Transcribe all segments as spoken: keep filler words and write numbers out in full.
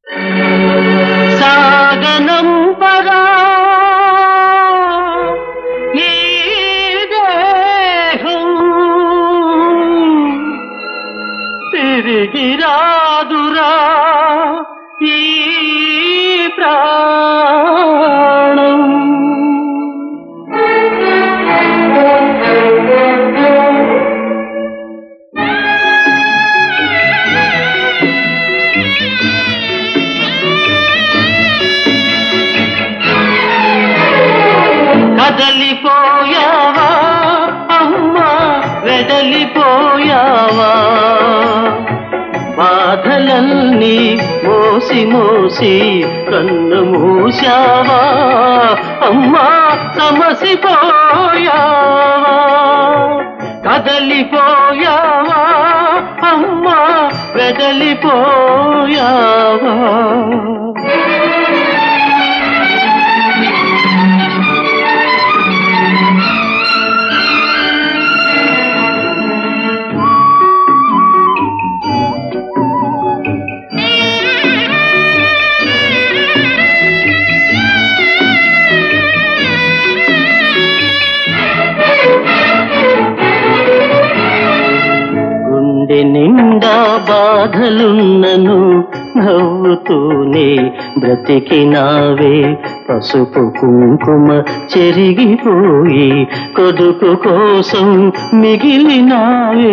సాగనంపరా ఈ దేహం తిరిగి రాదురా ఈ ప్రాణం. కదలిపోయావా అమ్మా, వెడలిపోయావా, బాధలన్నీ మోసి మోసి కన్ను మూసావా అమ్మా, సమసిపోయావా. కదలిపోయావా అమ్మా, వెడలిపోయావా. నిండా బాధలున్నను నవ్వుతూనే బ్రతికినావే, పసుపు కుంకుమ చెరిగిపోయి కొడుకు కోసం మిగిలినావే.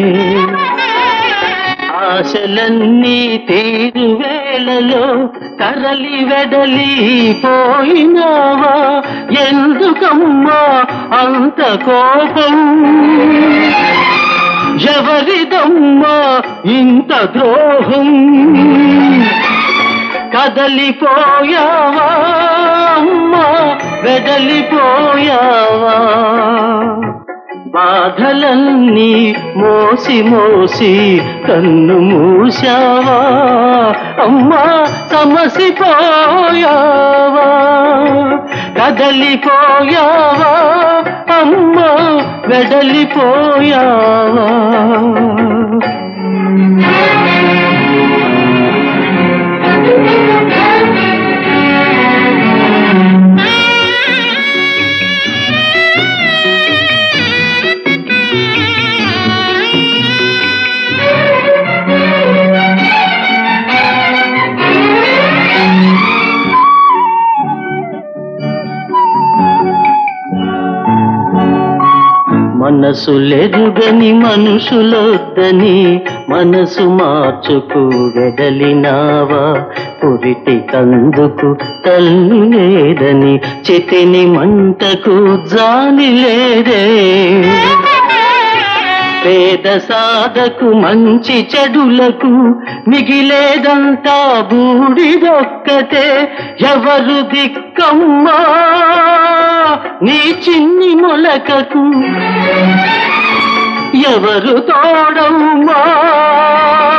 ఆశలన్నీ తీరు వేళలో తరలి వెడలి పోయినావా, ఎందుకమ్మా అంత కోపం, ఎవరిదమ్మా ఇంత ద్రోహం. కదలిపోయావా అమ్మా, వెడలిపోయావా, బాధలన్నీ మోసి మోసి కన్ను మూసావా అమ్మా, సమసిపోయావా. కదలిపోయావా అమ్మా, వెడలిపోయావా. మనసులెరుగని మనుషులొద్దని మనసు మార్చుకు వెడలినావా, పురిటి కందుకు తల్లి లేదని చితిని మంటకు జాలి లేదే. పేద సాధకు మంచి చెడులకు మిగిలేదంతా బూడిదొక్కటే, ఎవరు దిక్కమ్మా నీ చిన్ని మొలకకు, ఎవరు తోడమ్మా